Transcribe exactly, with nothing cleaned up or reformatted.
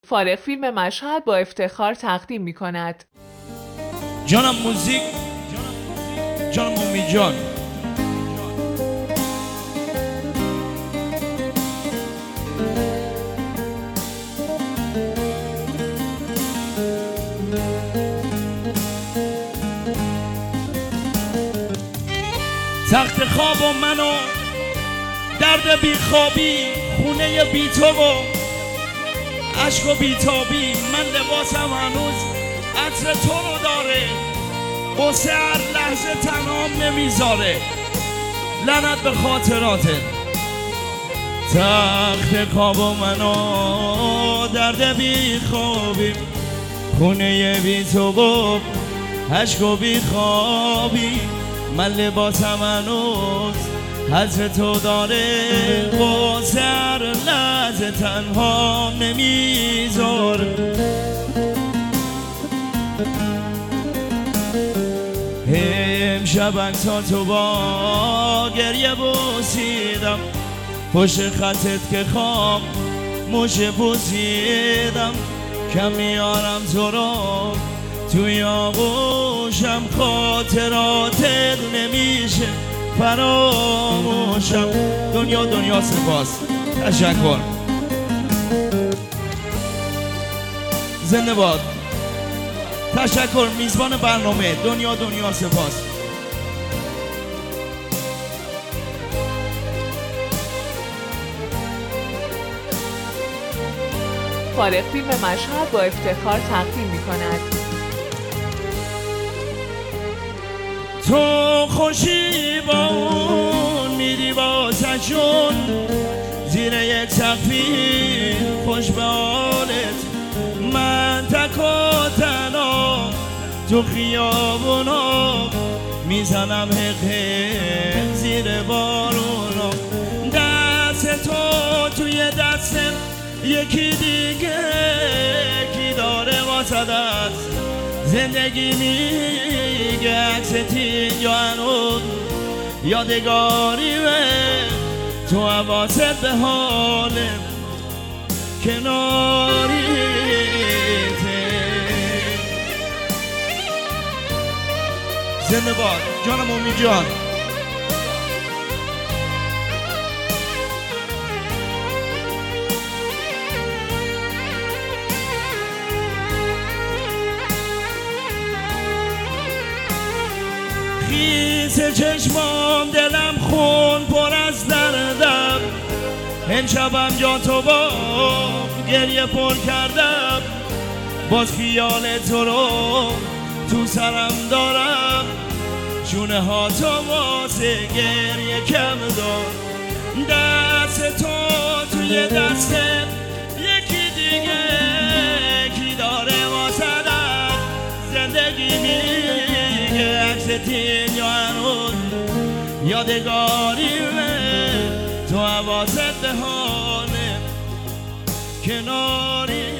فارغ فیلم مشهد با افتخار تقدیم می کند. جانم موزیک، جانم مومی جان. تخت خواب و منو درد بیخوابی، خونه بی تو و عشق و بیتابی، من لباسم هنوز عطر تو رو داره، قصه هر لحظه تنهام نمیذاره، لعنت به خاطراته. تخت خواب و منو درد بیخوابی، خونه بی تو و عشق و بیخوابی، من لباسم هنوز حضر تو داره، قصه هر لحظه تنها نمیذاره. امشب تا تو با گریه بوسیدم، پشت خطت که خواب موشه بوسیدم، کم میارم تو رو توی آغوشم، خاطراتت نمیشه فراموشم. دنیا دنیا سپاس، تشکر، زنده باد، تشکر. میزبان برنامه دنیا دنیا سپاس. فارغ فیلم مشهد با افتخار تقدیم می کند. تو خوشی با اون میری با سجون، زیر یک سقفی خوش به حالت، من تک و تنها تو خیابونا میزنم حقه زیر بارونا، دست تو توی دستم یکی دیگه کی داره واسه دست، زندگی میگه عکست اینجا هنوز یادگاری به تو، حواست به حال کناریته. زنده باد جانم مومی جان. خیس چشمام دلم خون پر از دردم، امشبم جا تو با گریه پر کردم، باز خیال تو رو تو سرم دارم، شونه ها تو واسه گریه کم دار، دست تو توی دستم یکی دیگه کی داره واسه دست، زندگی میگه عکست اینجا هنوز یادگاری به تو، حواست به حال کناری